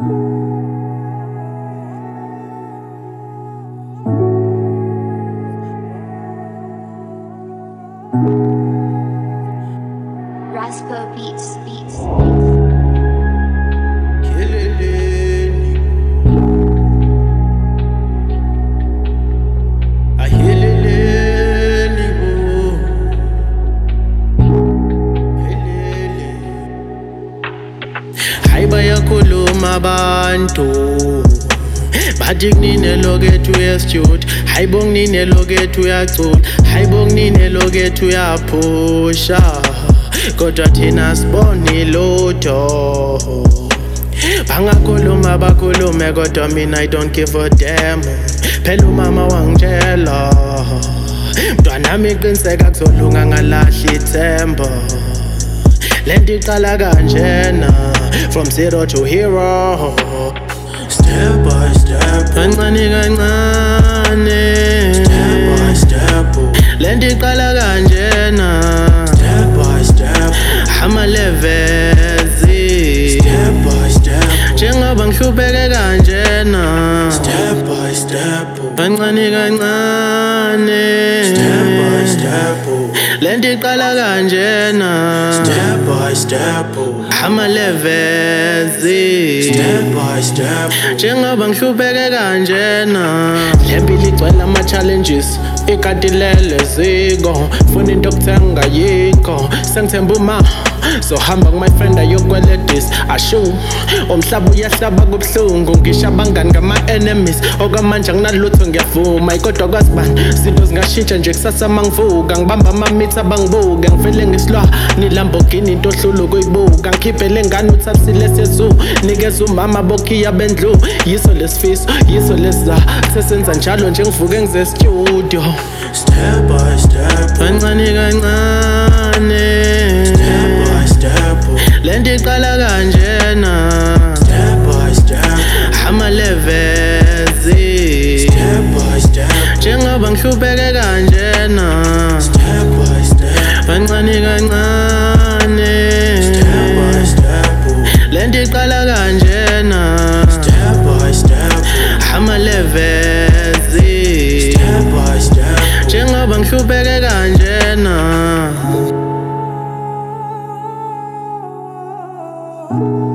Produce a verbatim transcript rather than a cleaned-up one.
Raspa Beats, Beats. Kileleni, ahileleni bo, helele. Hayi bayakhuluma abantu bathi kunine lokethu uyasjuda, hayi bo kunine lokethu uyacula, hayi bo kunine lokethu uyaphusha, kodwa thina siboni lutho. Bangakhuluma bakhulume kodwa mina I don't give a damn. Phela umama wangitshela mntwanami qiniseka kuzolunga ngalahla ithemba. Lento iqala kanjena, from zero to hero, step by step, kancane kancane, step by step. Lento iqala kanjena, step by step, ama levels, step by step. Njengoba ngihlupheke kanjena, step by step, kancane kancane, step by step. Lento iqala kanjena, step by step, ama levels, step by step. Njengoba ngihlupheke kanjena, lempilo igcwele ama challenges, ikatilele ziko, funa into okuthenga yikho, sengithemba uma so hamba my friend ayokweledis ashu umhlaba uyahlaba kubuhlungu, ngisho abangani ngama-enemies okwamanje anginalutho ngiyavuma, kodwa kwazibani zinto zingashintsha nje kusasa mangivuka, ngibamba amamitha abangibuke, ngivele ngisilwa niLambogini into ohlula ukuyibuka, ngikhiphele ngane uthabisile sezu, nikeza umama bokhiya bendlu, yiso lesifiso yiso lesiza, sesenza njalo nje ngivuke ngize studio, step by step, kancane kancane, step by step. Lento iqala kanjena, step by step, ama levels, step by step. Njengoba ngihlupheke kanjena, step by step, kancane kancane, step by step. Lento iqala kanjena, step by step, ama levels, step by step. Njengoba ngihlupheke kanjena.